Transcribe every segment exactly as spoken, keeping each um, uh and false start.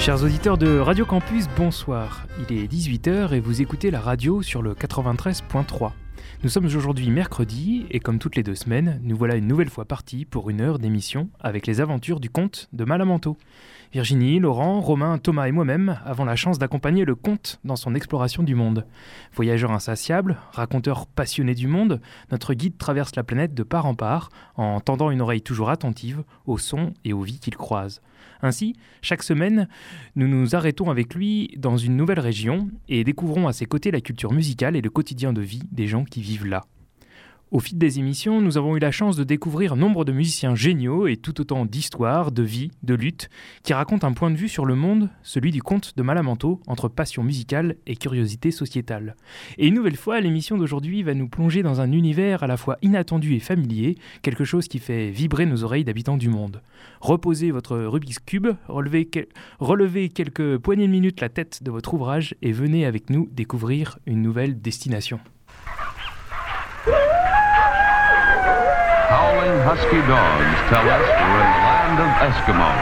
Chers auditeurs de Radio Campus, bonsoir. Il est dix-huit heures et vous écoutez la radio sur le quatre-vingt-treize point trois. Nous sommes aujourd'hui mercredi et comme toutes les deux semaines, nous voilà une nouvelle fois partis pour une heure d'émission avec les aventures du comte de Malamanteau. Virginie, Laurent, Romain, Thomas et moi-même avons la chance d'accompagner le comte dans son exploration du monde. Voyageur insatiable, raconteur passionné du monde, notre guide traverse la planète de part en part en tendant une oreille toujours attentive aux sons et aux vies qu'il croise. Ainsi, chaque semaine, nous nous arrêtons avec lui dans une nouvelle région et découvrons à ses côtés la culture musicale et le quotidien de vie des gens qui vivent là. Au fil des émissions, nous avons eu la chance de découvrir nombre de musiciens géniaux et tout autant d'histoires, de vie, de luttes, qui racontent un point de vue sur le monde, celui du comte de Malamanteau, entre passion musicale et curiosité sociétale. Et une nouvelle fois, l'émission d'aujourd'hui va nous plonger dans un univers à la fois inattendu et familier, quelque chose qui fait vibrer nos oreilles d'habitants du monde. Reposez votre Rubik's Cube, relevez, que... relevez quelques poignées de minutes la tête de votre ouvrage et venez avec nous découvrir une nouvelle destination. Howling husky dogs tell us we're in the land of Eskimos.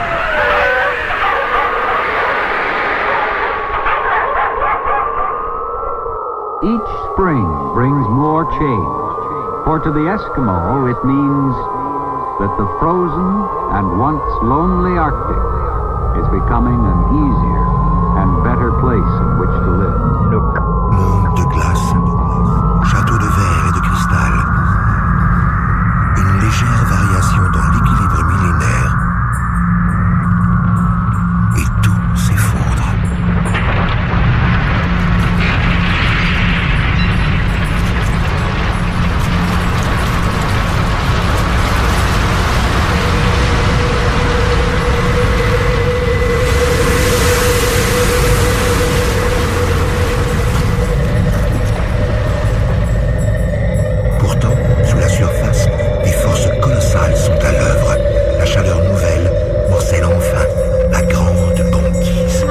Each spring brings more change, for to the Eskimo it means that the frozen and once lonely Arctic is becoming an easier and better place in which to live. Look. Monde de glace, château de verre et de cristal. Une légère variation dans l'équilibre millénaire et tout s'effondre. Pourtant, sous la surface, des forces colossales sont à l'œuvre. La chaleur nouvelle morcelle enfin la grande banquise.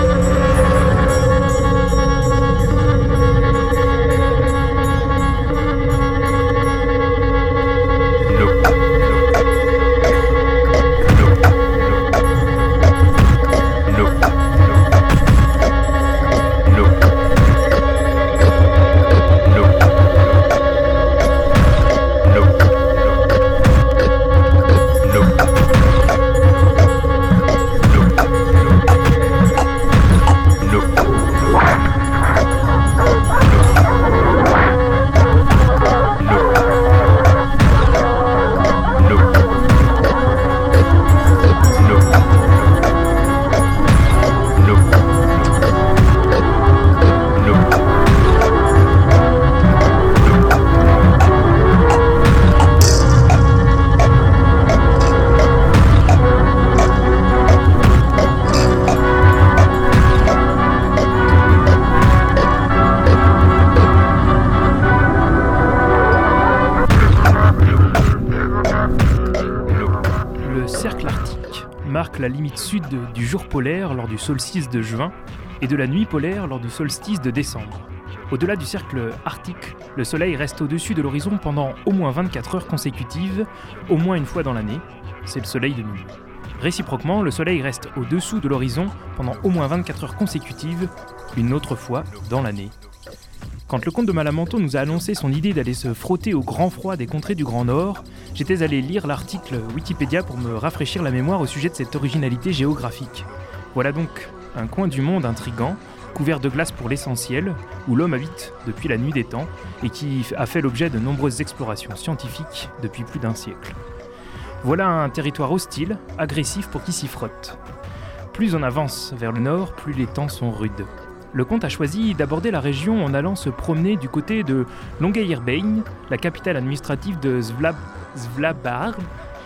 La limite sud de, du jour polaire lors du solstice de juin et de la nuit polaire lors du solstice de décembre. Au-delà du cercle arctique, le soleil reste au-dessus de l'horizon pendant au moins vingt-quatre heures consécutives, au moins une fois dans l'année, c'est le soleil de minuit. Réciproquement, le soleil reste au-dessous de l'horizon pendant au moins vingt-quatre heures consécutives, une autre fois dans l'année. Quand le comte de Malamanteau nous a annoncé son idée d'aller se frotter au grand froid des contrées du Grand Nord, j'étais allé lire l'article Wikipédia pour me rafraîchir la mémoire au sujet de cette originalité géographique. Voilà donc un coin du monde intrigant, couvert de glace pour l'essentiel, où l'homme habite depuis la nuit des temps et qui a fait l'objet de nombreuses explorations scientifiques depuis plus d'un siècle. Voilà un territoire hostile, agressif pour qui s'y frotte. Plus on avance vers le nord, plus les temps sont rudes. Le comte a choisi d'aborder la région en allant se promener du côté de Longyearbyen, la capitale administrative de Svlab... Svalbard,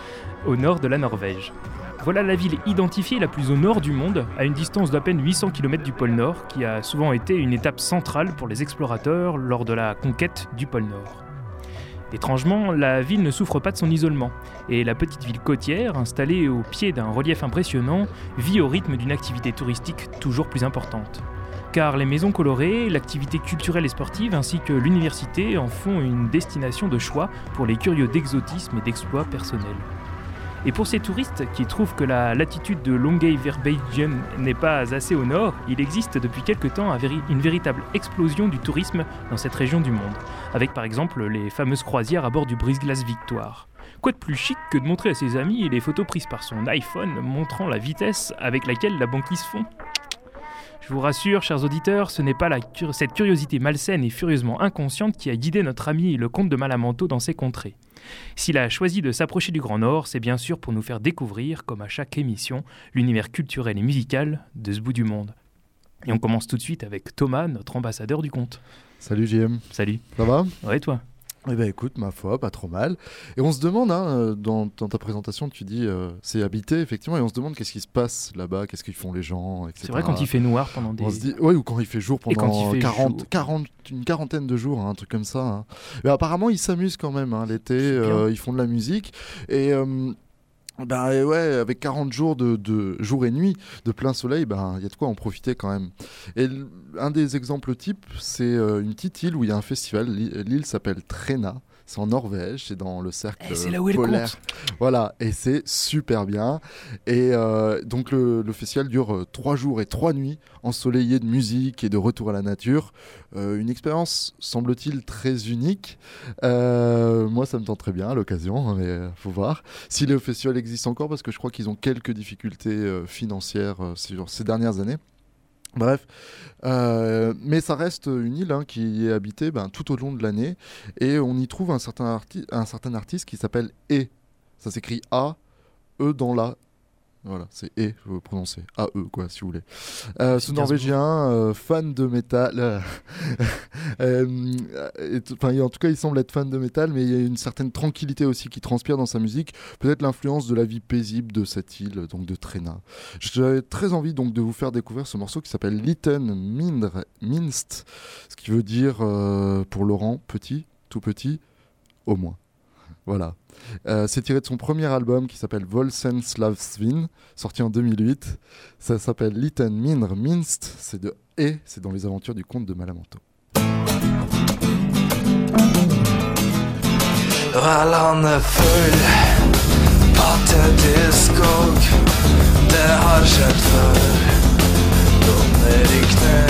au nord de la Norvège. Voilà la ville identifiée la plus au nord du monde, à une distance d'à peine huit cents kilomètres du pôle Nord, qui a souvent été une étape centrale pour les explorateurs lors de la conquête du pôle Nord. Étrangement, la ville ne souffre pas de son isolement, et la petite ville côtière, installée au pied d'un relief impressionnant, vit au rythme d'une activité touristique toujours plus importante. Car les maisons colorées, l'activité culturelle et sportive ainsi que l'université en font une destination de choix pour les curieux d'exotisme et d'exploits personnels. Et pour ces touristes qui trouvent que la latitude de Longyearbyen n'est pas assez au nord, il existe depuis quelque temps un véri- une véritable explosion du tourisme dans cette région du monde, avec par exemple les fameuses croisières à bord du brise-glace Victoire. Quoi de plus chic que de montrer à ses amis les photos prises par son iPhone montrant la vitesse avec laquelle la banquise fond ? Je vous rassure, chers auditeurs, ce n'est pas la cur- cette curiosité malsaine et furieusement inconsciente qui a guidé notre ami le comte de Malamanteau dans ces contrées. S'il a choisi de s'approcher du Grand Nord, c'est bien sûr pour nous faire découvrir, comme à chaque émission, l'univers culturel et musical de ce bout du monde. Et on commence tout de suite avec Thomas, notre ambassadeur du conte. Salut J M. Salut. Ça va ? Ouais, et toi ? Eh bien écoute, ma foi, pas trop mal. Et on se demande, hein, dans, dans ta présentation, tu dis euh, c'est habité, effectivement, et on se demande qu'est-ce qui se passe là-bas, qu'est-ce qu'ils font les gens, et cetera. C'est vrai quand il fait noir pendant des... On se dit, ouais, ou quand il fait jour Et quand pendant il fait quarante, jour. quarante, une quarantaine de jours, hein, un truc comme ça. Hein. Mais apparemment, ils s'amusent quand même, hein, l'été, C'est bien. euh, ils font de la musique. Et... Euh, Ben et ouais, avec quarante jours de, de jour et nuit de plein soleil, ben il y a de quoi en profiter quand même. Et l- un des exemples types, c'est euh, une petite île où il y a un festival. L'île, l'île s'appelle Træna. C'est en Norvège, c'est dans le cercle Eh, c'est là où est le polaire. conte. Voilà, et c'est super bien. Et euh, donc le, le festival dure euh, trois jours et trois nuits, ensoleillés de musique et de retour à la nature. Euh, une expérience, semble-t-il, très unique. Euh, moi, ça me tente très bien à l'occasion, mais euh, faut voir. Si le festival existe encore, parce que je crois qu'ils ont quelques difficultés euh, financières euh, sur ces dernières années. Bref, euh, mais ça reste une île hein, qui est habitée ben, tout au long de l'année et on y trouve un certain, arti- un certain artiste qui s'appelle E. Ça s'écrit A, E dans la. Voilà, c'est E, je veux prononcer. A E, quoi, si vous voulez. Euh, ce Norvégien, euh, fan de métal. euh, euh, et t- enfin, en tout cas, il semble être fan de métal, mais il y a une certaine tranquillité aussi qui transpire dans sa musique. Peut-être l'influence de la vie paisible de cette île, donc de Træna. J'avais très envie donc de vous faire découvrir ce morceau qui s'appelle Liten Mindre, Minst, ce qui veut dire euh, pour Laurent, petit, tout petit, au moins. Voilà. Euh, c'est tiré de son premier album qui s'appelle Volsen Slavsvin, sorti en deux mille huit. Ça s'appelle Liten Mindre Minst, c'est de E, c'est dans les aventures du comte de Malamanteau. Vallan är full, patetiskog. Det har skjedd før. Dommer i knä,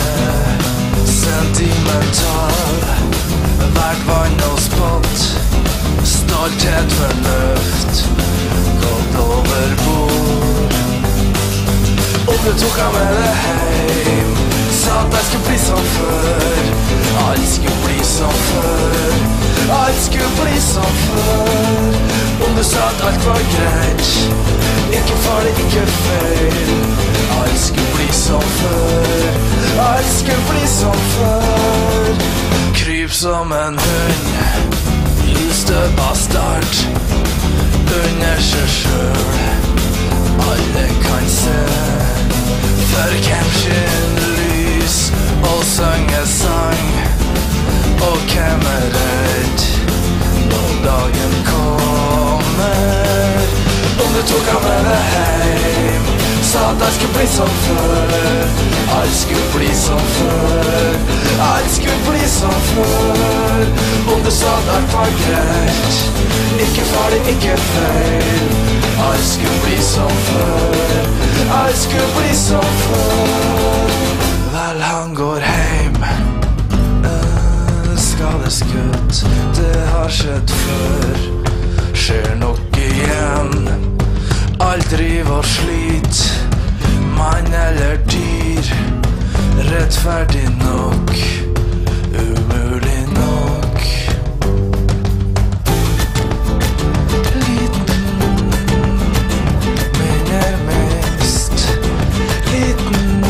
sentimental. Hvert vann og spott. Stolthet, fornuft, gått over bord. Om du tok av med det heim, sa at jeg skulle bli som før. Alt skulle bli som før. Alt skulle bli som før. Om du sa at alt var greit, ikke farlig, ikke feil. Alt skulle bli som før. Alt skulle bli som før. Kryp som en hund, lyste bastard, under seg sjøl. Alle kan se, for hvem skinner lys og synger sang. Og hvem er redd når dagen kommer? Om du tok av med det heim, sa at alt skulle bli som før. Alt skulle bli som før. Alt skulle bli som før. Om du sa at alt var greit, ikke farlig, ikke feil. Alt skulle bli som før. Alt skulle bli som før. Vel, han går heim, skadeskutt. Det har skjedd før, skjer nok igjen. Alt driver og slit, mann eller dyr. Rettferdig nok, umulig nok. Liten, minner mest. Liten.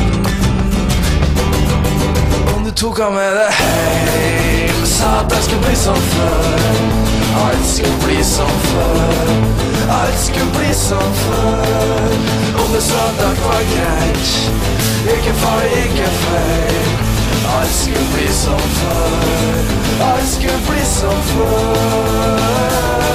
Om du tok av med det heim, sa at jeg skulle bli som før. Alt skulle bli som før. Alt skulle bli som før. Om du sa at alt var greit, ikke farlig, ikke feil. Alt skulle bli som før. Alt skulle bli som før.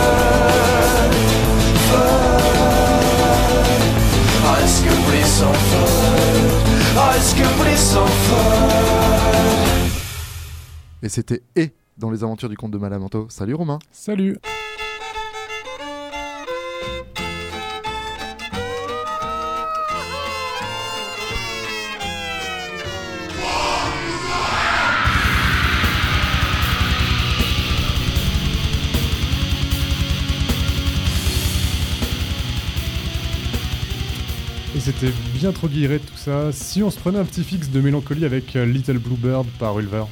Før. Alt skulle bli som før. Alt skulle bli som før. Et c'était E dans les aventures du comte de Malamanteau. Salut Romain. Salut. c'était bien trop guilleret tout ça. Si on se prenait un petit fixe de mélancolie avec euh, Little Bluebird par Ulver.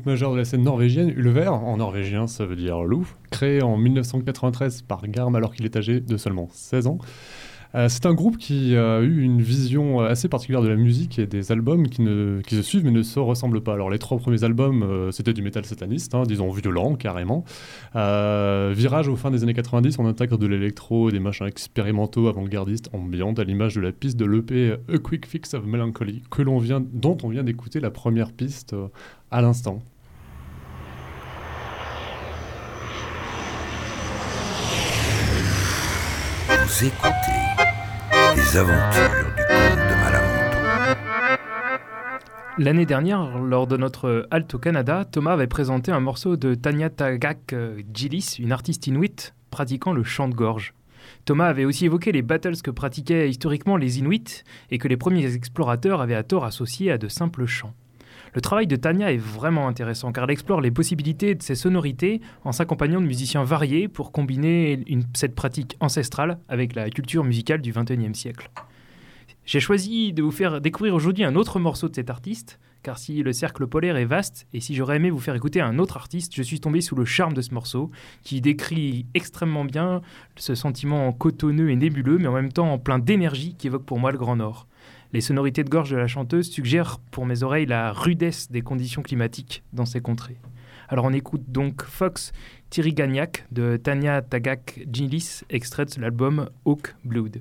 majeur de la scène norvégienne, Ulver, en norvégien ça veut dire loup, créé en dix-neuf cent quatre-vingt-treize par Garm alors qu'il est âgé de seulement seize ans. Euh, c'est un groupe qui a eu une vision assez particulière de la musique et des albums qui, ne, qui se suivent mais ne se ressemblent pas. Alors les trois premiers albums, euh, c'était du métal sataniste, hein, disons violent carrément. Euh, virage au fin des années quatre-vingt-dix, on intègre de l'électro, des machins expérimentaux, avant-gardistes, ambiantes, à l'image de la piste de l'E P A Quick Fix of Melancholy, que l'on vient, dont on vient d'écouter la première piste euh, à l'instant. Vous écoutez les aventures du comte de Malamonto. L'année dernière, lors de notre halte au Canada, Thomas avait présenté un morceau de Tanya Tagaq Gillis, une artiste inuit pratiquant le chant de gorge. Thomas avait aussi évoqué les battles que pratiquaient historiquement les Inuits et que les premiers explorateurs avaient à tort associés à de simples chants. Le travail de Tanya est vraiment intéressant car elle explore les possibilités de ces sonorités en s'accompagnant de musiciens variés pour combiner une, cette pratique ancestrale avec la culture musicale du vingt et unième siècle. J'ai choisi de vous faire découvrir aujourd'hui un autre morceau de cet artiste, car si le cercle polaire est vaste et si j'aurais aimé vous faire écouter un autre artiste, je suis tombé sous le charme de ce morceau qui décrit extrêmement bien ce sentiment cotonneux et nébuleux mais en même temps plein d'énergie qui évoque pour moi le Grand Nord. Les sonorités de gorge de la chanteuse suggèrent pour mes oreilles la rudesse des conditions climatiques dans ces contrées. Alors on écoute donc Fox Tirigagnac de Tanya Tagaq Gillis, extrait de l'album Hawk Blood.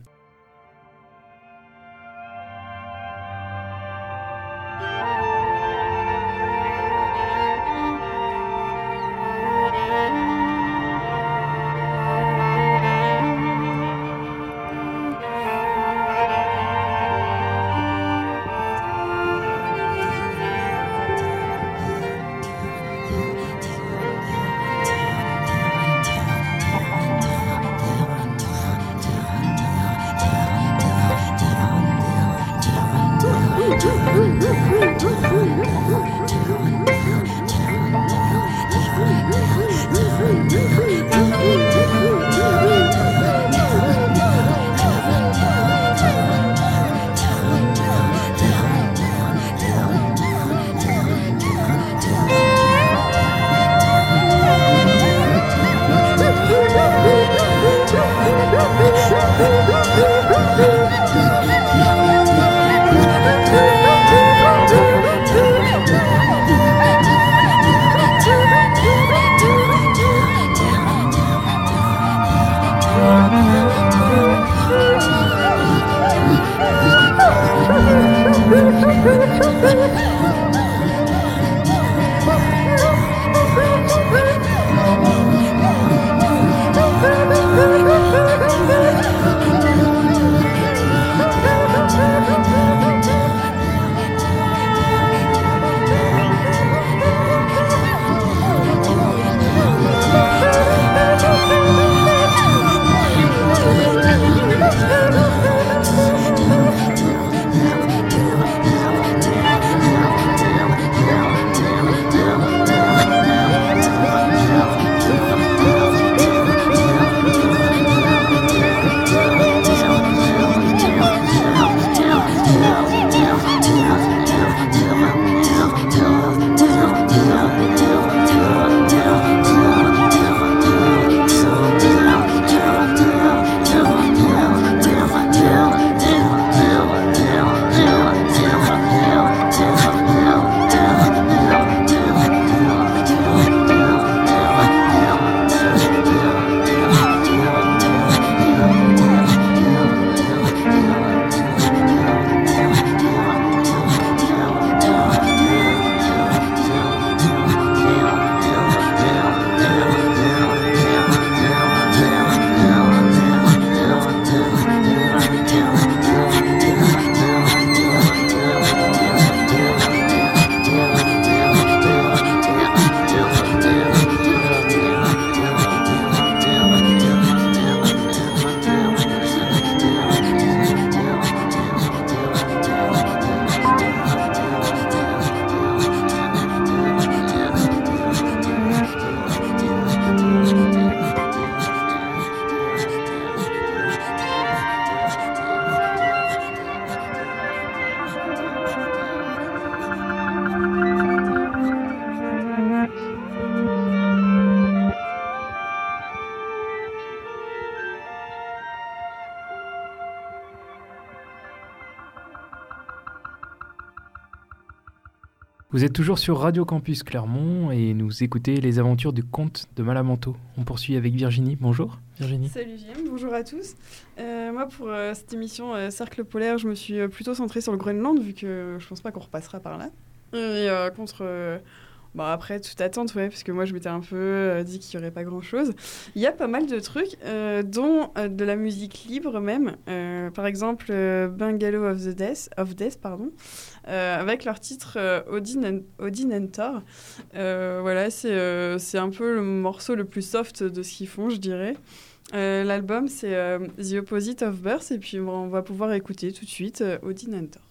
Vous êtes toujours sur Radio Campus Clermont et nous écoutez les aventures du comte de Malamanteau. On poursuit avec Virginie. Bonjour Virginie. Salut J M, bonjour à tous. Euh, moi pour euh, cette émission euh, Cercle polaire, je me suis euh, plutôt centrée sur le Groenland vu que je pense pas qu'on repassera par là. Et euh, contre... Euh, Bon, après, toute attente, ouais, parce que moi, je m'étais un peu euh, dit qu'il n'y aurait pas grand-chose. Il y a pas mal de trucs, euh, dont euh, de la musique libre même. Euh, par exemple, euh, Bungalow of the Death, of Death pardon, euh, avec leur titre euh, Odin, and, Odin and Thor. Euh, voilà, c'est, euh, c'est un peu le morceau le plus soft de ce qu'ils font, je dirais. Euh, l'album, c'est euh, The Opposite of Birth, et puis on va pouvoir écouter tout de suite euh, Odin and Thor.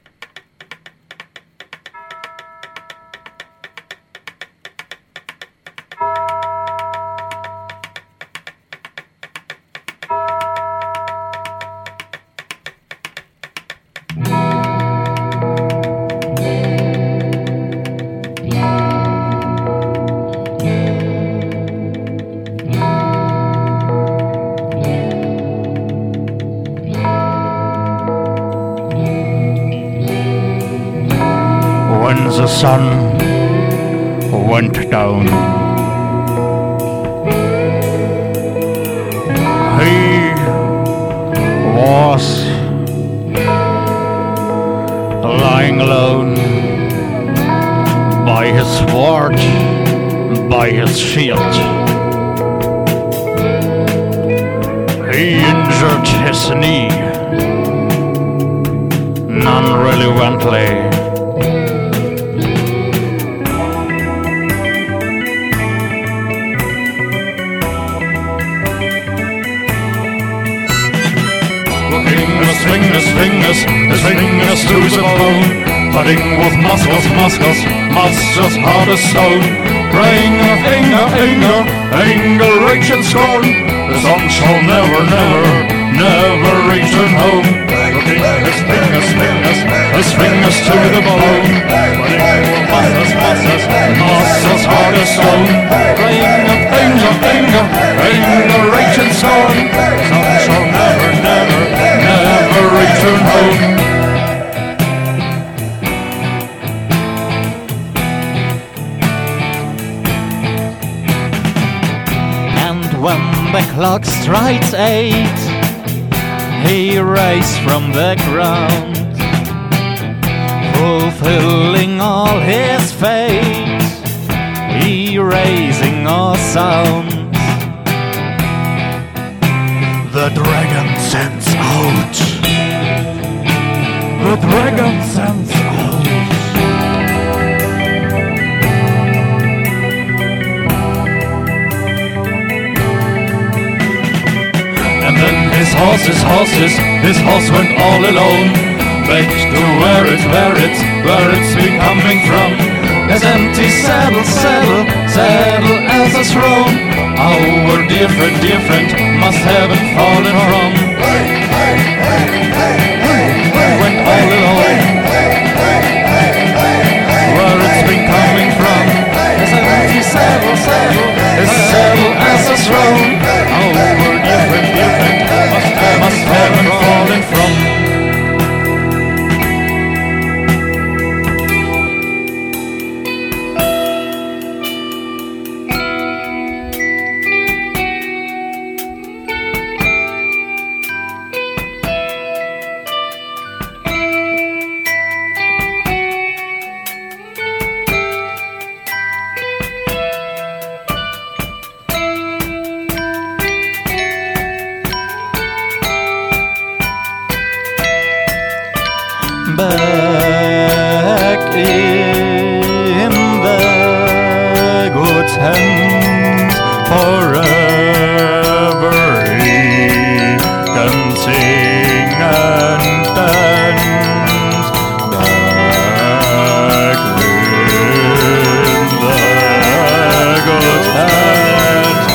The sun went down. He was lying alone by his sword, by his shield. He injured his knee, non-relevantly. Fingers, fingers, his fingers to the bone, fighting with muscles, muscles, muscles hard as stone. Praying of anger, anger, anger, rage and scorn. The song shall never, never, never return home. Looking his fingers, fingers, his fingers to the bone, fighting with muscles, muscles, muscles hard as stone. Praying of anger, anger, anger, rage and scorn. The song shall never, never, never return home. And when the clock strikes eight, he raised from the ground, fulfilling all his fate, erasing all sounds. The dragon sends out. The dragon sends out. And then his horses, horses, his horse went all alone, back to where it, where it, where it's been coming from. His empty saddle, saddle, saddle as a throne. Our different, different must haven't fallen from. Went all alone, where it's been coming from. His empty saddle, saddle, his saddle as a throne. Our different, different must have, must haven't fallen from. Back in the good hands forever he can sing and dance. Back in the good hands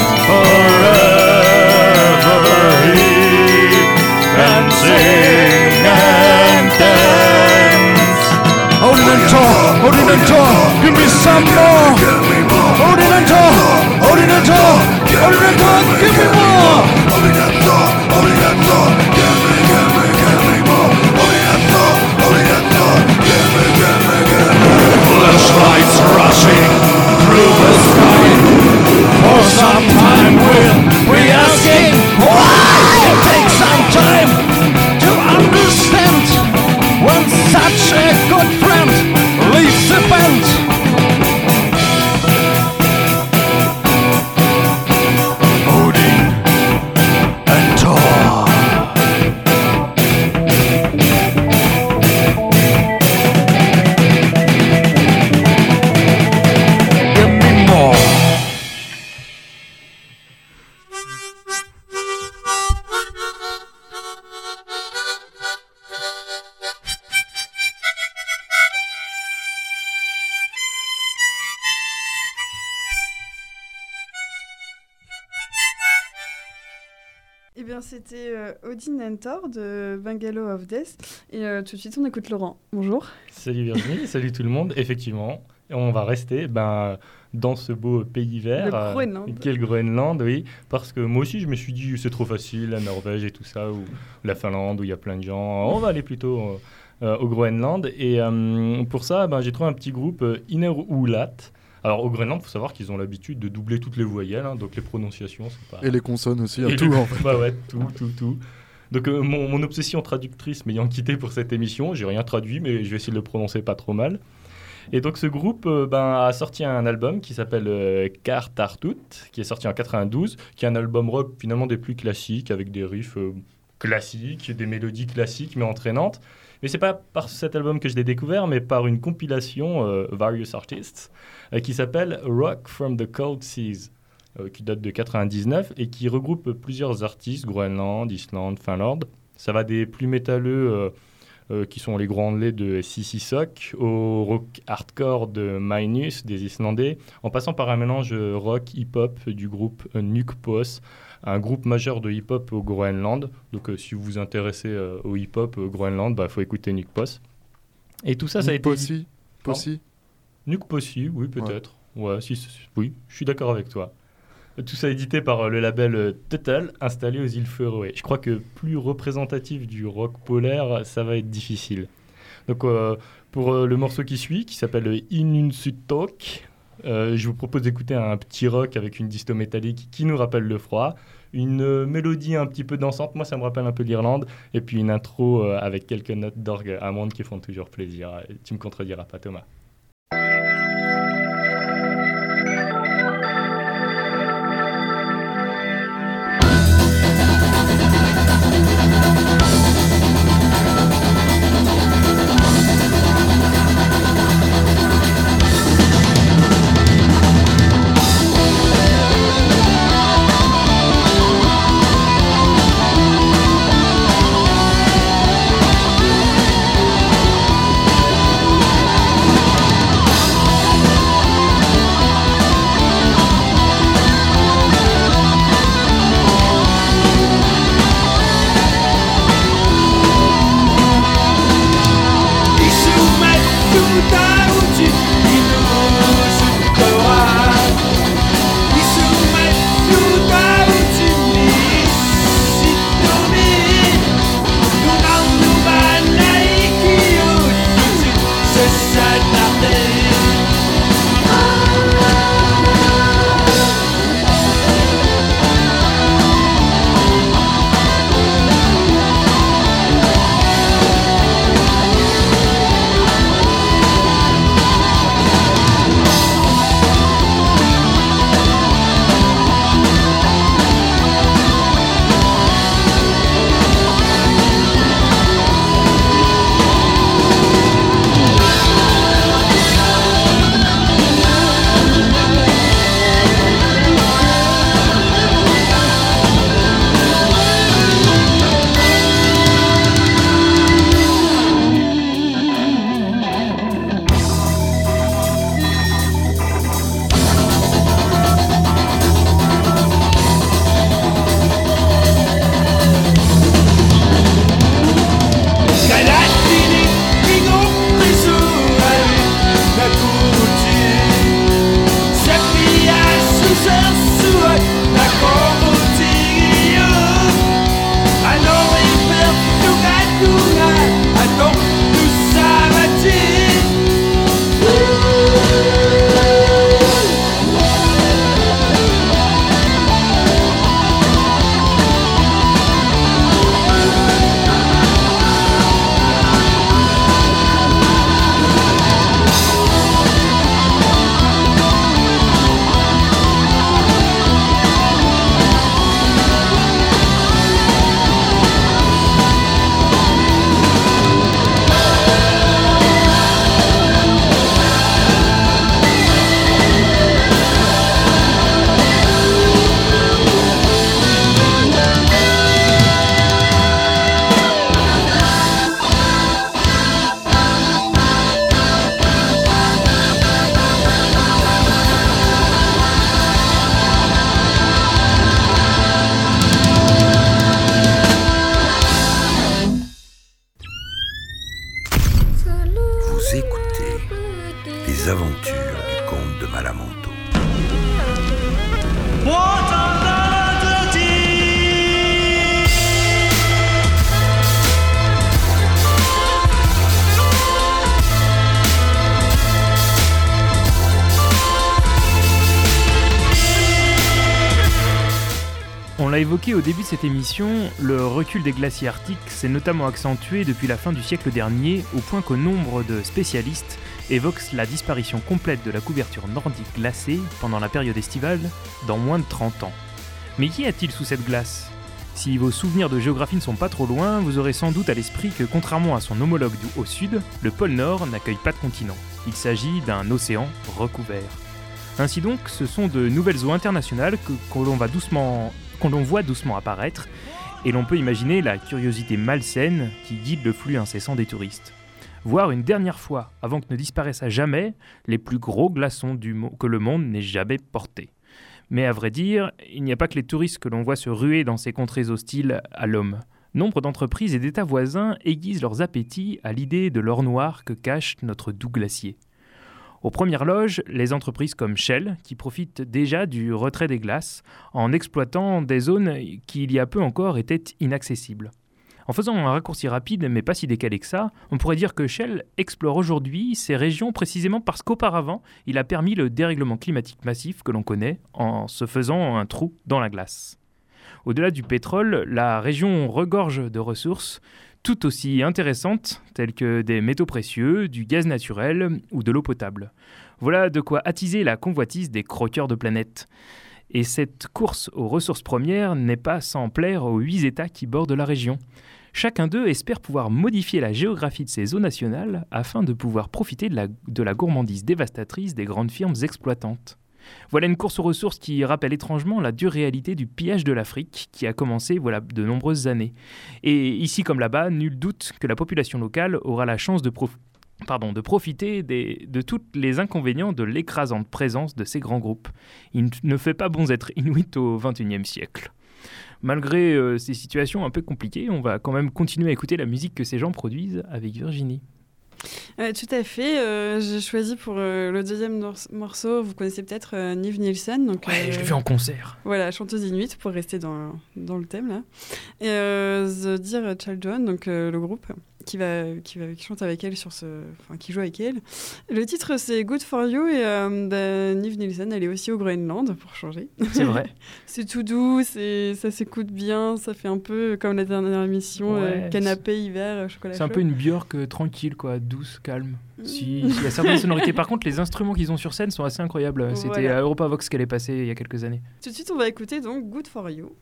forever he can sing and dance. Odin and Thor, Odin and Thor, give me some more. Odin and Thor, Odin and Thor, Odin and Thor, give me more. Odin and Thor, Odin and Thor, give me, give me, give me more. Odin and Thor, Odin and Thor, give me, give me, give me more. The bien, c'était euh, Odin and Thor de Bungalow of Death. Et euh, tout de suite, on écoute Laurent. Bonjour. Salut Virginie, salut tout le monde. Effectivement, on va rester ben, dans ce beau pays vert. Le Groenland. Euh, qu'est le Groenland, oui. Parce que moi aussi, je me suis dit, c'est trop facile, la Norvège et tout ça, ou la Finlande, où il y a plein de gens. On va aller plutôt euh, euh, au Groenland. Et euh, pour ça, ben, j'ai trouvé un petit groupe, euh, Inerulat. Alors, au Groenland, il faut savoir qu'ils ont l'habitude de doubler toutes les voyelles, hein, donc les prononciations, c'est pas... Et les consonnes aussi, Et tout le... en fait. Bah ouais, tout, tout, tout. Donc, euh, mon, mon obsession traductrice m'ayant quitté pour cette émission, j'ai rien traduit, mais je vais essayer de le prononcer pas trop mal. Et donc, ce groupe euh, ben, a sorti un album qui s'appelle euh, Kartartut, qui est sorti en quatre-vingt-douze, qui est un album rock finalement des plus classiques, avec des riffs euh, classiques, des mélodies classiques, mais entraînantes. Mais c'est pas par cet album que je l'ai découvert, mais par une compilation euh, Various Artists euh, qui s'appelle Rock from the Cold Seas, euh, qui date de quatre-vingt-dix-neuf et qui regroupe plusieurs artistes, Groenland, Islande, Finlande. Ça va des plus métalleux euh, euh, qui sont les grands laits de Sissi Sok, au rock hardcore de Minus, des Islandais, en passant par un mélange rock hip-hop du groupe euh, Nukpos, un groupe majeur de hip-hop au Groenland. Donc, euh, si vous vous intéressez euh, au hip-hop au Groenland, il bah, faut écouter Nukpos. Et tout ça, ça a été... Possi Possi Nukpossi, oui, peut-être. Ouais, ouais si, si, oui, je suis d'accord avec toi. Tout ça édité par euh, le label euh, Total, installé aux îles Féroé. Je crois que plus représentatif du rock polaire, ça va être difficile. Donc, euh, pour euh, le morceau qui suit, qui s'appelle Inunsutok, Euh, je vous propose d'écouter un petit rock avec une disto métallique qui nous rappelle le froid, une euh, mélodie un petit peu dansante, moi ça me rappelle un peu l'Irlande, et puis une intro euh, avec quelques notes d'orgue amande qui font toujours plaisir. Tu me contrediras pas, Thomas. Thank Vous écoutez les aventures du comte de Malamonto. On l'a évoqué au début de cette émission, le recul des glaciers arctiques s'est notamment accentué depuis la fin du siècle dernier, au point qu'au nombre de spécialistes évoquent la disparition complète de la couverture nordique glacée pendant la période estivale dans moins de trente ans. Mais qu'y a-t-il sous cette glace ? Si vos souvenirs de géographie ne sont pas trop loin, vous aurez sans doute à l'esprit que contrairement à son homologue du au sud, le pôle Nord n'accueille pas de continent. Il s'agit d'un océan recouvert. Ainsi donc, ce sont de nouvelles eaux internationales que, que l'on va doucement... qu'on l'on voit doucement apparaître, et l'on peut imaginer la curiosité malsaine qui guide le flux incessant des touristes. Voir une dernière fois, avant que ne disparaissent à jamais, les plus gros glaçons du mo- que le monde n'ait jamais portés. Mais à vrai dire, il n'y a pas que les touristes que l'on voit se ruer dans ces contrées hostiles à l'homme. Nombre d'entreprises et d'États voisins aiguisent leurs appétits à l'idée de l'or noir que cache notre doux glacier. Aux premières loges, les entreprises comme Shell, qui profitent déjà du retrait des glaces en exploitant des zones qui, il y a peu encore, étaient inaccessibles. En faisant un raccourci rapide, mais pas si décalé que ça, on pourrait dire que Shell explore aujourd'hui ces régions précisément parce qu'auparavant, il a permis le dérèglement climatique massif que l'on connaît en se faisant un trou dans la glace. Au-delà du pétrole, la région regorge de ressources tout aussi intéressantes, telles que des métaux précieux, du gaz naturel ou de l'eau potable. Voilà de quoi attiser la convoitise des croqueurs de planète. Et cette course aux ressources premières n'est pas sans plaire aux huit États qui bordent la région. Chacun d'eux espère pouvoir modifier la géographie de ces eaux nationales afin de pouvoir profiter de la, de la gourmandise dévastatrice des grandes firmes exploitantes. Voilà une course aux ressources qui rappelle étrangement la dure réalité du pillage de l'Afrique qui a commencé voilà de nombreuses années. Et ici comme là-bas, nul doute que la population locale aura la chance de, prof... Pardon, de profiter des... de tous les inconvénients de l'écrasante présence de ces grands groupes. Il ne fait pas bon être inuit au vingt et unième siècle. Malgré euh, ces situations un peu compliquées, on va quand même continuer à écouter la musique que ces gens produisent avec Virginie. Euh, tout à fait. Euh, j'ai choisi pour euh, le deuxième nor- morceau, vous connaissez peut-être euh, Niv Nielsen. Donc, ouais, euh, je l'ai vu en concert. Voilà, chanteuse inuit pour rester dans, dans le thème là. Et euh, The Dear Children, donc euh, le groupe qui va qui va qui chante avec elle sur ce, enfin qui joue avec elle. Le titre c'est Good for You et euh, bah, Niv Nielsen, elle est aussi au Groenland pour changer. C'est vrai. C'est tout doux, c'est ça s'écoute bien, ça fait un peu comme la dernière émission, ouais, euh, canapé hiver chocolat chaud. C'est un peu une Björk euh, tranquille quoi, douce, calme. Si, il y a certaines sonorités. Par contre, les instruments qu'ils ont sur scène sont assez incroyables. Voilà. C'était à Europavox qu'elle est passée il y a quelques années. Tout de suite, on va écouter donc Good for You.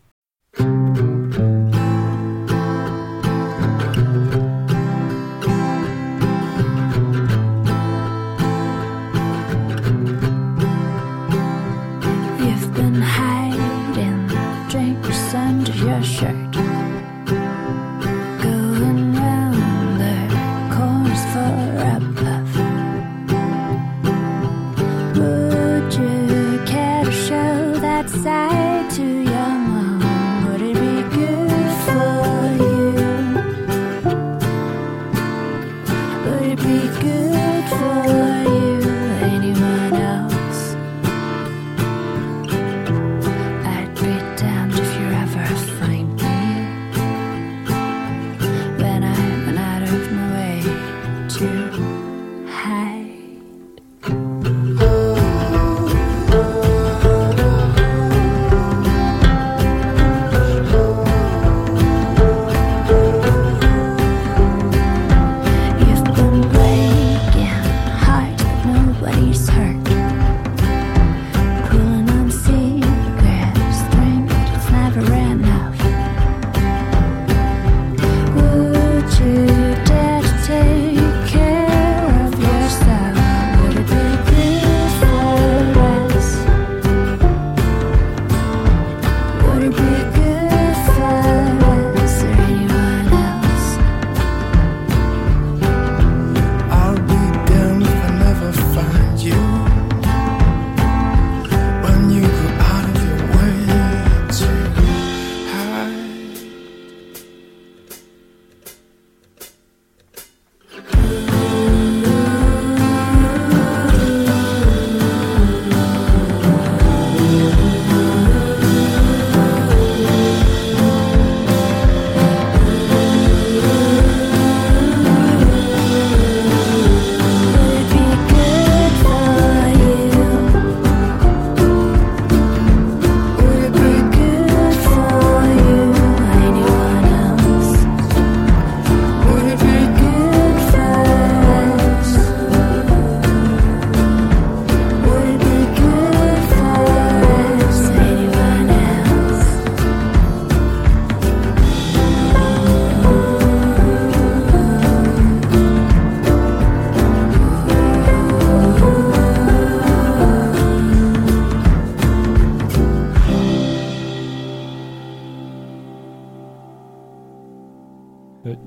You've been hiding drinks under your shirt. Side to your mom.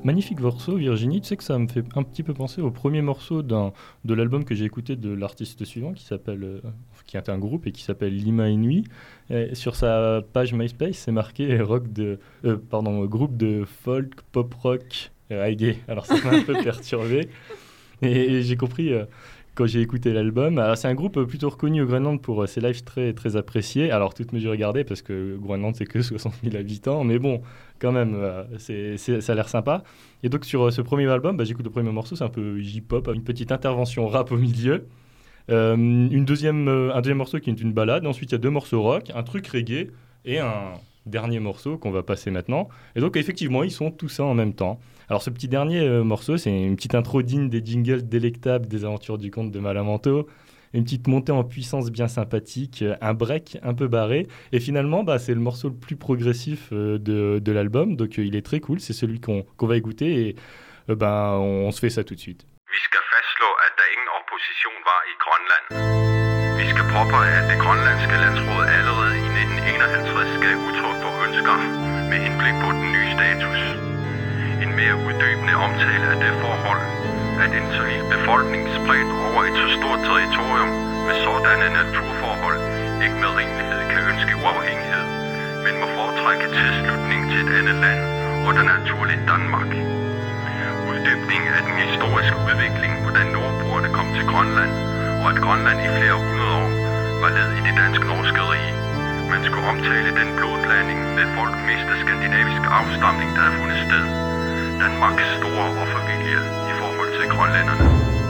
magnifique morceau, Virginie. Tu sais que ça me fait un petit peu penser au premier morceau d'un, de l'album que j'ai écouté de l'artiste suivant, qui s'appelle, euh, qui est un groupe et qui s'appelle Lima et Nuit. Et sur sa page MySpace, c'est marqué rock de, euh, pardon, groupe de folk, pop rock, euh, reggae. Alors ça m'a un peu perturbé. Et, et j'ai compris euh, quand j'ai écouté l'album. Alors c'est un groupe plutôt reconnu au Groenland pour euh, ses lives très très appréciés. Alors toutes mesures gardées parce que Groenland c'est que soixante mille habitants, mais bon. Quand même, euh, c'est, c'est, ça a l'air sympa. Et donc sur euh, ce premier album, bah, j'écoute le premier morceau, c'est un peu J-pop, une petite intervention rap au milieu. Euh, une deuxième, euh, un deuxième morceau qui est une balade. Ensuite, il y a deux morceaux rock, un truc reggae et un dernier morceau qu'on va passer maintenant. Et donc effectivement, ils sont tous ça en même temps. Alors ce petit dernier euh, morceau, c'est une petite intro digne des jingles délectables des aventures du comte de Malamanteau. Une petite montée en puissance bien sympathique, un break un peu barré. Et finalement, bah, c'est le morceau le plus progressif euh, de, de l'album. Donc euh, il est très cool, c'est celui qu'on, qu'on va écouter. Et euh, bah, on, on se fait ça tout de suite. Vi skal fastslå, at der ingen opposition var i Grønland. Vi skal påpege, at det grønlandske landsråd allerede i nitten enoghalvtreds gav udtryk for ønsker med henblik på den nye status. En mere uddybende omtale af det forhold, at en solid befolkning spredt over et så stort territorium med sådanne naturforhold ikke med rimelighed kan ønske uafhængighed, men må foretrække tilslutning til et andet land, og det naturligt Danmark. Uddybning af den historiske udvikling, hvordan nordboerne kom til Grønland, og at Grønland i flere hundrede år var led i det dansk-norske rige. Man skulle omtale den blodblanding med folk mest af skandinavisk afstamning, der havde fundet sted. Danmarks store offervilje i forhold til grønlænderne.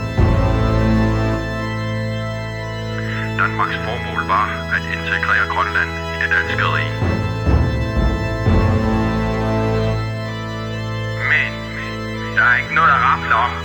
Danmarks formål var at integrere Grønland i det danske rige. Men der er ikke noget at rafle om.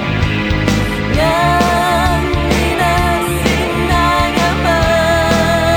Nam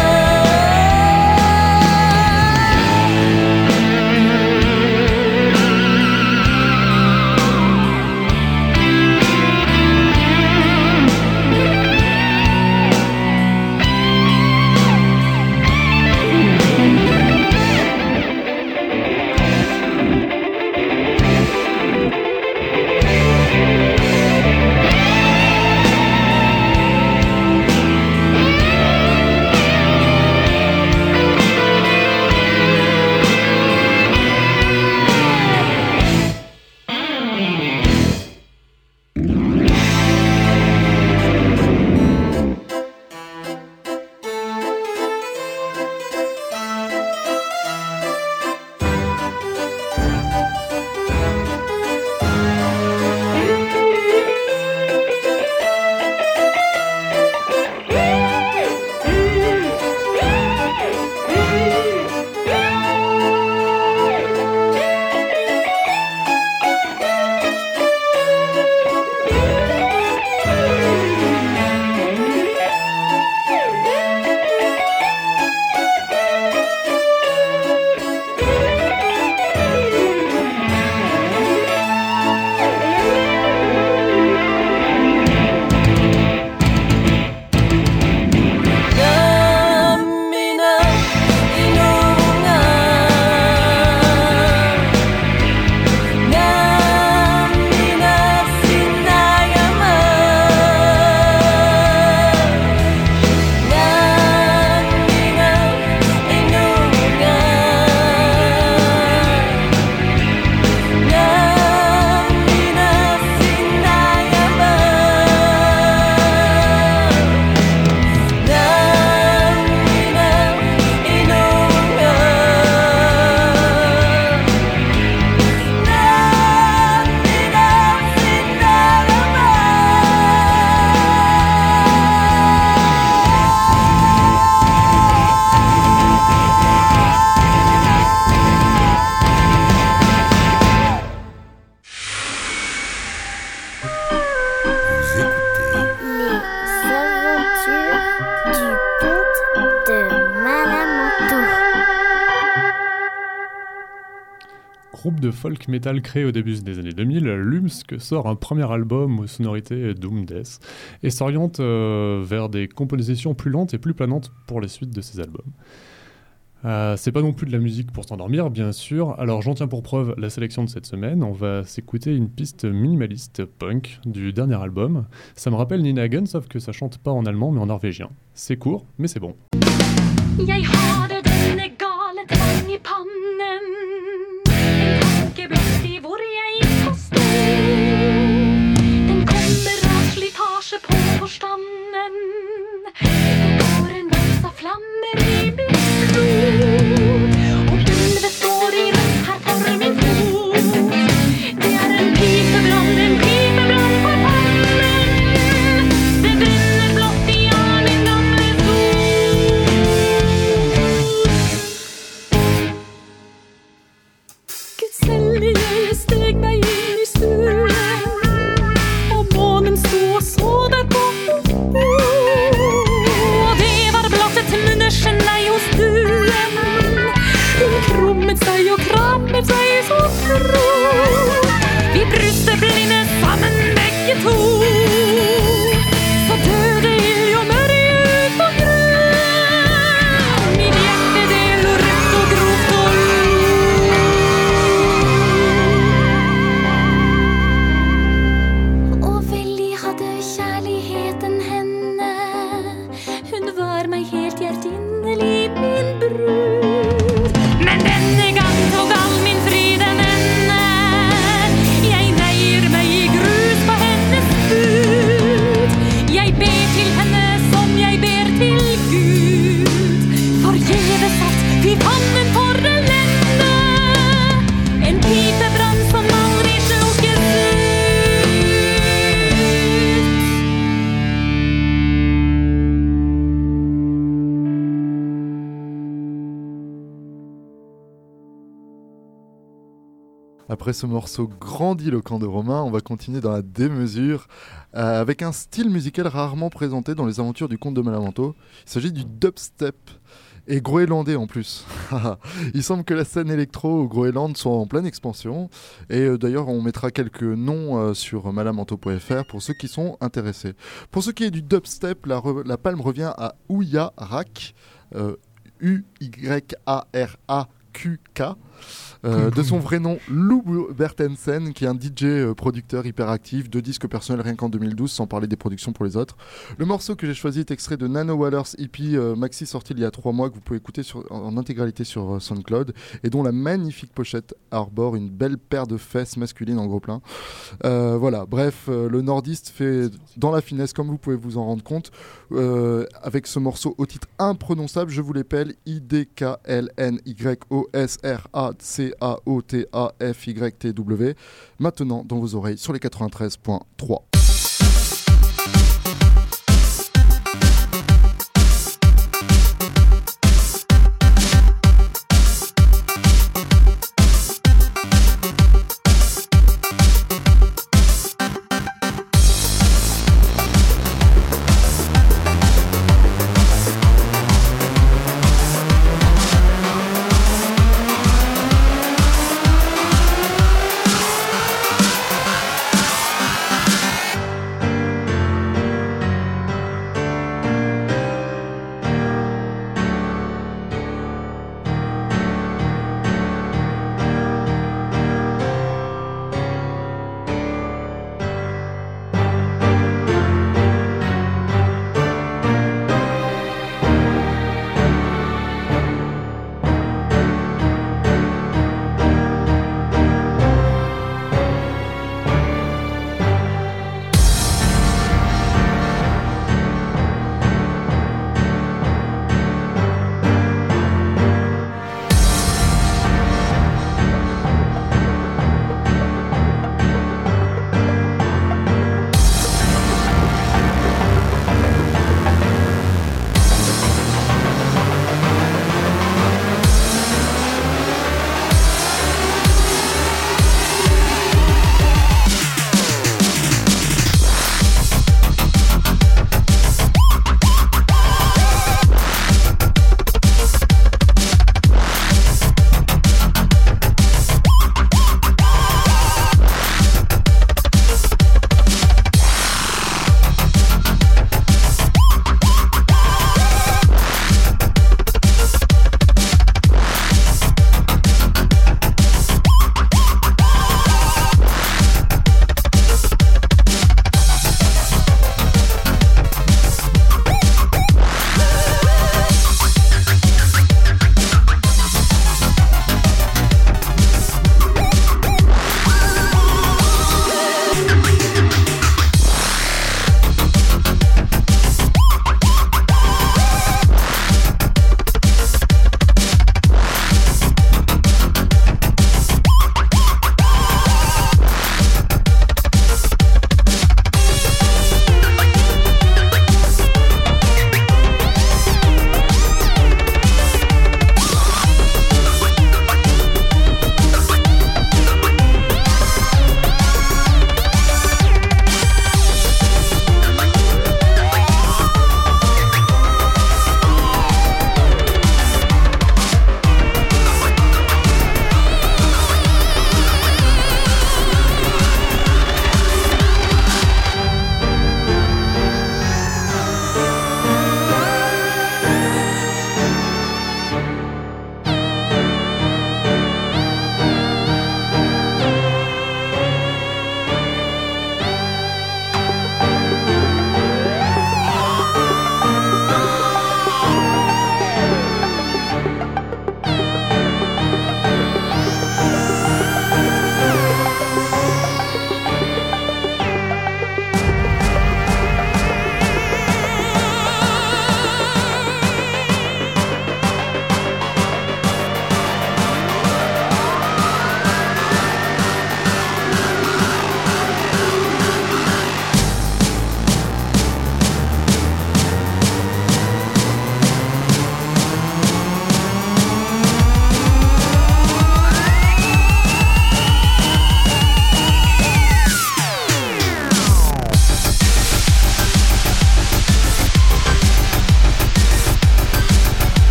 groupe de folk metal créé au début des années deux mille, Lumsk sort un premier album aux sonorités doom death et s'oriente euh, vers des compositions plus lentes et plus planantes pour les suites de ses albums. Euh, c'est pas non plus de la musique pour s'endormir, bien sûr, alors j'en tiens pour preuve la sélection de cette semaine. On va s'écouter une piste minimaliste punk du dernier album. Ça me rappelle Nina Hagen, sauf que ça chante pas en allemand mais en norvégien. C'est court, mais c'est bon. Jeg har denne gale tvang i pannen, en tanke blottig hvor jeg skal stå. Den kommer av slitasje på forstanden, den går en dans av flammer i mitt blod. Og gulvet står i rødt her for min fot. Det er en pipebrann, en pipebrann på pannen. Det brenner blått i all min gamle sol. Guds hellige steg meg inn i stuen, og månen sto og så der på oppe. Og det var blottet munnersen nei hos duen. Hun krummet seg og krammet seg så tro. Vi bruste blinde sammen begge to. Så døde ild og mørje ut og grønn. Mitt hjerte det lå rødt og grovt og lurt. Og veldig hadde kjærligheten henne. Hun var meg helt hjertinnerlig min brud. Men denne gang tog all min fryd en ende. Jeg neier meg i grus på hennes bud. Jeg ber til henne som jeg ber til Gud. Forgjeves alt, fy pannen for elende. En pipebrann som aldri slukkes ut. Après ce morceau grandiloquent de Romain, on va continuer dans la démesure euh, avec un style musical rarement présenté dans les aventures du comte de Malamanteau. Il s'agit du dubstep et groenlandais en plus. Il semble que la scène électro au Groenland soit en pleine expansion et euh, d'ailleurs on mettra quelques noms euh, sur malamanteau point f r pour ceux qui sont intéressés. Pour ce qui est du dubstep, la, re- la palme revient à Ouya Rak, euh, U Y A R A Q K. Euh, de son vrai nom, Lou Bertensen, qui est un D J euh, producteur hyperactif, deux disques personnels rien qu'en deux mille douze, sans parler des productions pour les autres. Le morceau que j'ai choisi est extrait de Nano Wallers E P, euh, maxi sorti il y a trois mois, que vous pouvez écouter sur, en, en intégralité sur euh, SoundCloud, et dont la magnifique pochette arbore une belle paire de fesses masculines en gros plein. Euh, voilà, bref, euh, le nordiste fait dans la finesse, comme vous pouvez vous en rendre compte, euh, avec ce morceau au titre imprononçable, je vous l'appelle I D K L N Y O S R A C A O T A F Y T W, maintenant dans vos oreilles sur les quatre-vingt-treize point trois.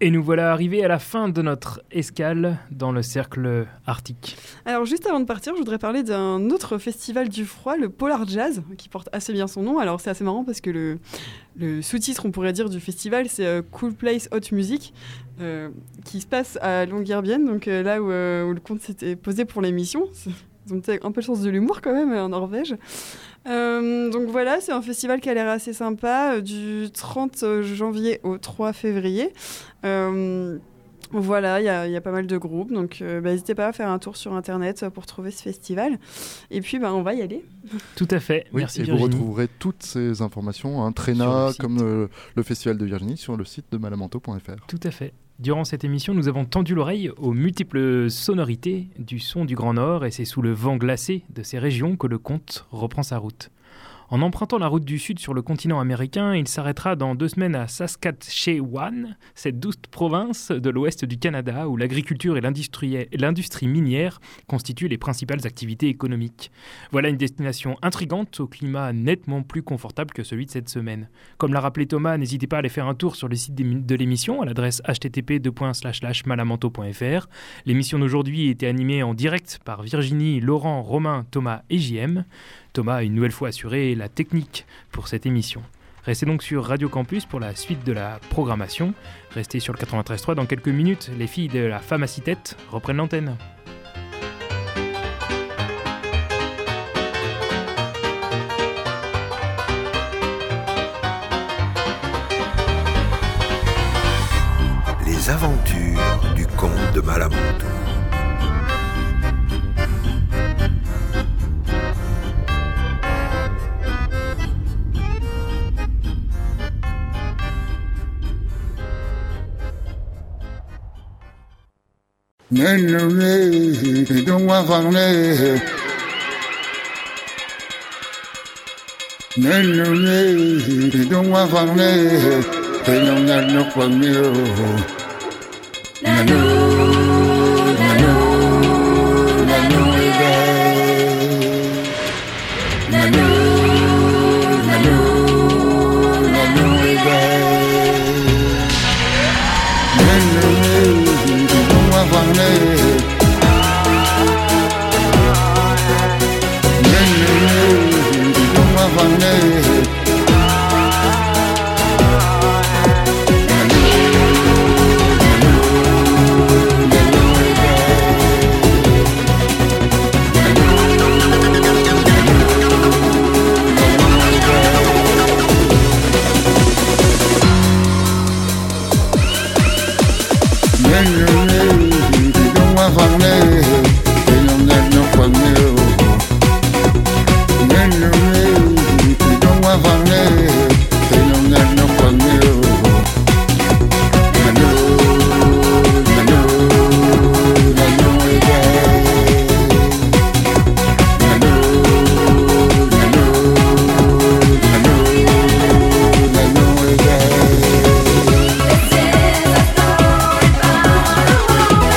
Et nous voilà arrivés à la fin de notre escale dans le cercle arctique. Alors juste avant de partir, je voudrais parler d'un autre festival du froid, le Polar Jazz, qui porte assez bien son nom. Alors c'est assez marrant parce que le, le sous-titre, on pourrait dire, du festival, c'est euh, Cool Place Hot Music, euh, qui se passe à Longyearbyen, donc euh, là où, euh, où le compte s'était posé pour l'émission. Ils ont un peu le sens de l'humour quand même en Norvège. Euh, donc voilà, c'est un festival qui a l'air assez sympa, euh, du trente janvier au trois février. Euh, voilà, il y, y a pas mal de groupes, donc euh, bah, n'hésitez pas à faire un tour sur Internet pour trouver ce festival. Et puis, bah, on va y aller. Tout à fait, oui, merci et Virginie. Vous retrouverez toutes ces informations, hein, Tréna, comme le, le festival de Virginie, sur le site de malamanto point f r. Tout à fait. Durant cette émission, nous avons tendu l'oreille aux multiples sonorités du son du Grand Nord et c'est sous le vent glacé de ces régions que le conte reprend sa route. En empruntant la route du Sud sur le continent américain, il s'arrêtera dans deux semaines à Saskatchewan, cette douce province de l'ouest du Canada où l'agriculture et l'industrie, l'industrie minière constituent les principales activités économiques. Voilà une destination intrigante au climat nettement plus confortable que celui de cette semaine. Comme l'a rappelé Thomas, n'hésitez pas à aller faire un tour sur le site de l'émission à l'adresse h t t p deux points slash slash malamanto point f r. L'émission d'aujourd'hui était animée en direct par Virginie, Laurent, Romain, Thomas et J M. Thomas a une nouvelle fois assuré la technique pour cette émission. Restez donc sur Radio Campus pour la suite de la programmation. Restez sur le quatre-vingt-treize trois. Dans quelques minutes, les filles de la Femme à six têtes reprennent l'antenne. Les aventures du comte de Malamanto. Nenune, don't want to Nenune, don't want to They don't got no fun, you. Nanu, Nanu, Nanu, Nanu, Nanu, Nanu, Nenune, don't want to This is a story about a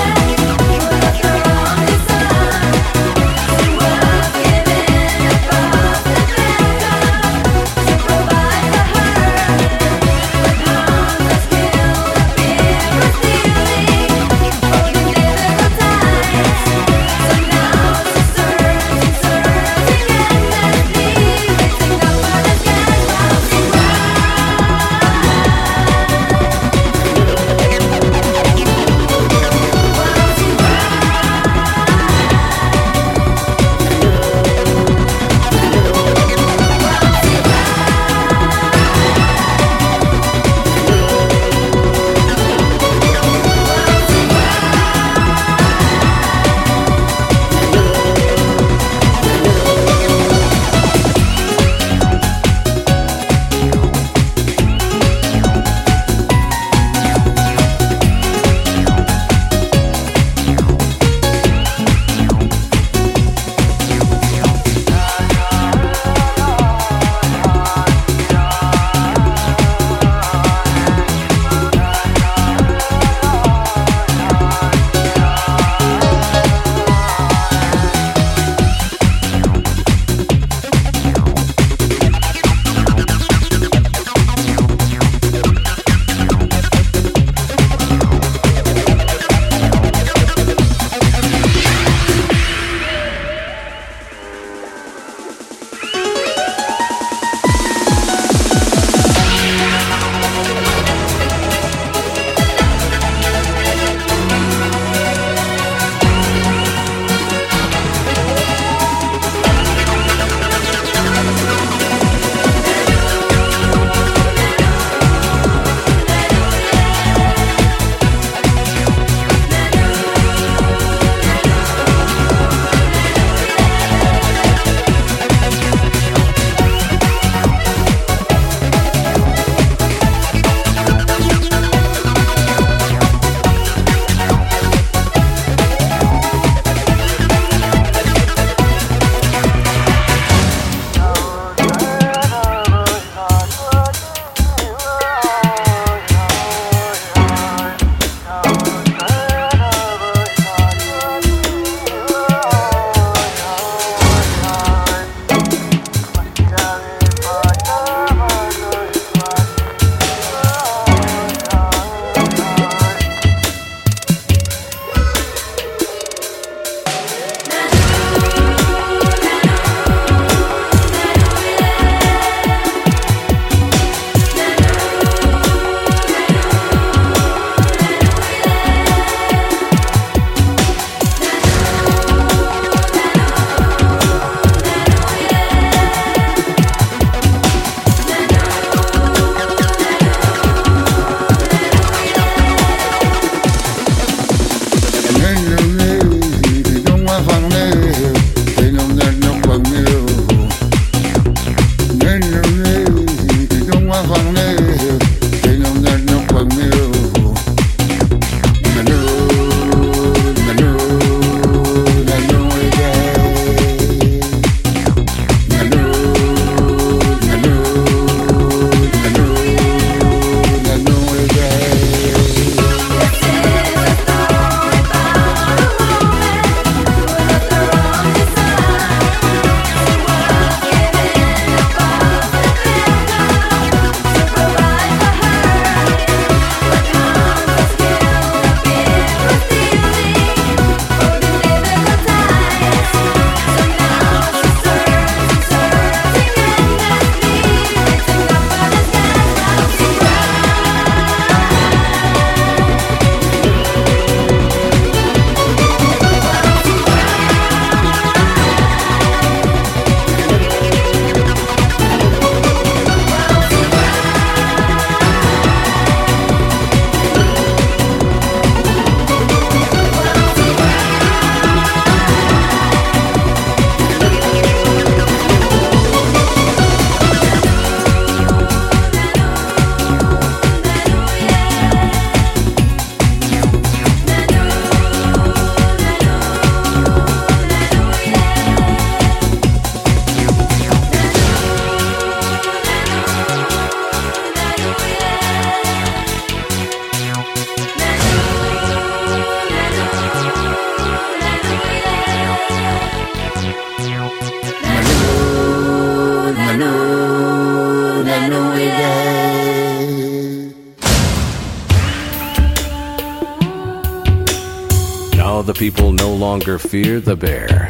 Now the people no longer fear the bear.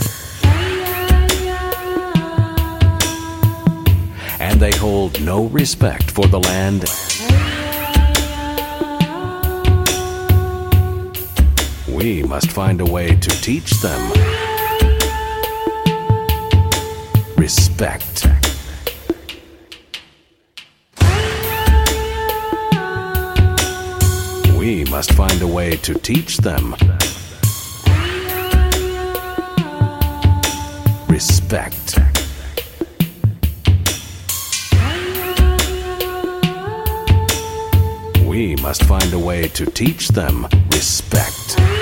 And they hold no respect for the land. We must find a way to teach them respect. We must find a way to teach them respect. We must find a way to teach them respect.